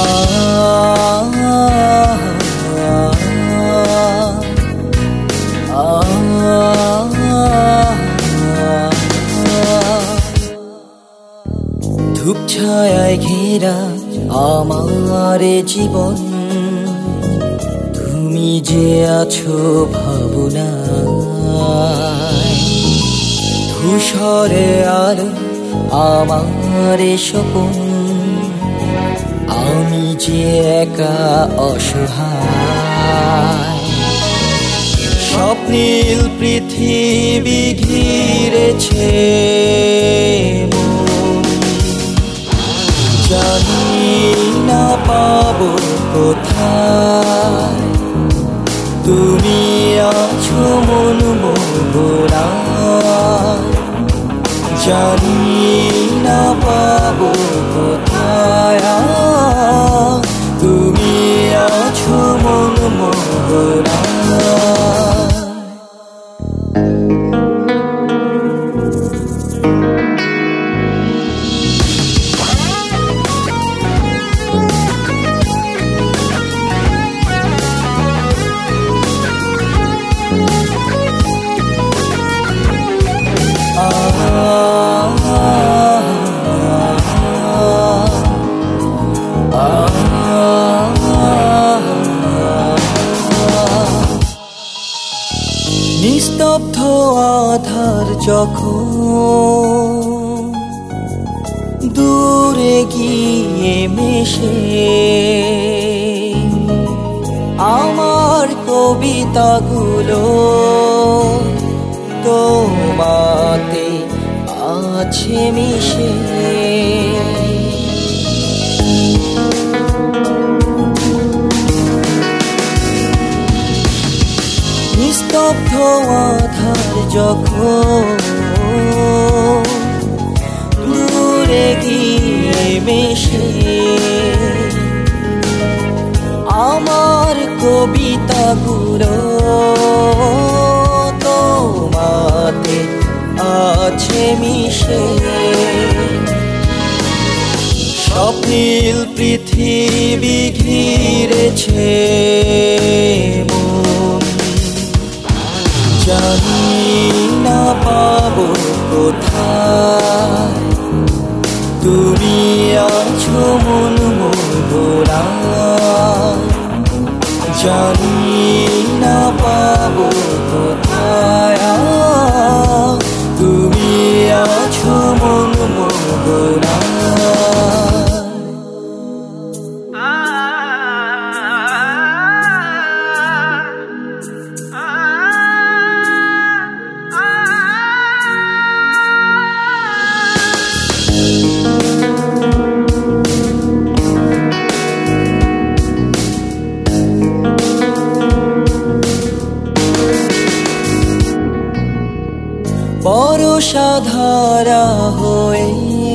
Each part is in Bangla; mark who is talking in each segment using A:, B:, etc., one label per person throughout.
A: ধূপ ছায়ায় ঘেরা আমার জীবন, তুমি যে আছো ভাবনায়। ধূসরে আলো আমার স্বপন, আমি যে একা অসহায়। স্বপ্নীল পৃথিবী ঘিরেছে মন, জানি না পাবো কোথায়। তুমি আছো মন মোহনায়, জানি না পাবো কোথায়। তুমি আছো মন মোহনায়। নিস্তব্ধ আধার যখন দূরে গিয়ে মেশে, আমার কবিতাগুলো তোমাতে আছে মিশে। নিস্তব্ধ আধার যখন দূরে গিয়ে মেশে, আমার কবিতাগুলো তোমাতে আছে মিশে। স্বপ্নীল পৃথিবী ঘিরেছে মন, জানি না পাবো কোথায়। তুমি আছো মন মোহনায়, জানি না পাবো কোথায়। তুমি আছো মন মোহনায়। বরষা ধারা হয়ে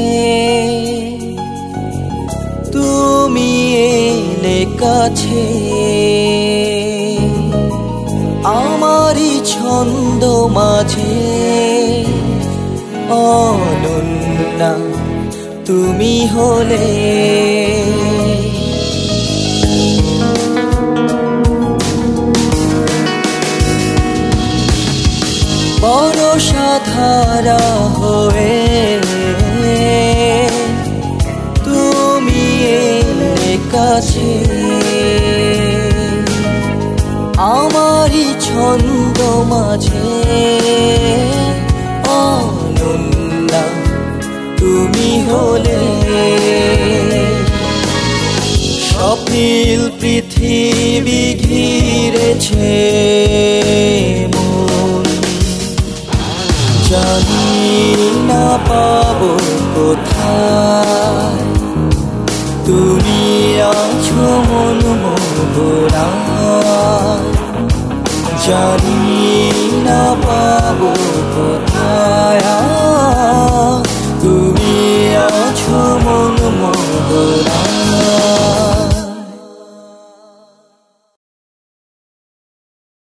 A: তুমি এলে কাছে, আমারই ছন্দ মাঝে অনন্যা তুমি হলে। বরষা ধারা হয়ে তুমি এলে কাছে, আমারই ছন্দ মাঝে অনন্যা তুমি হলে। স্বপ্নীল পৃথিবী ঘিরেছে মন, জানি না পাবো কোথায়। তুমি আছো মন মোহনায়, জানি না পাবো কোথায়। তুমি আছো মন মোহনায়।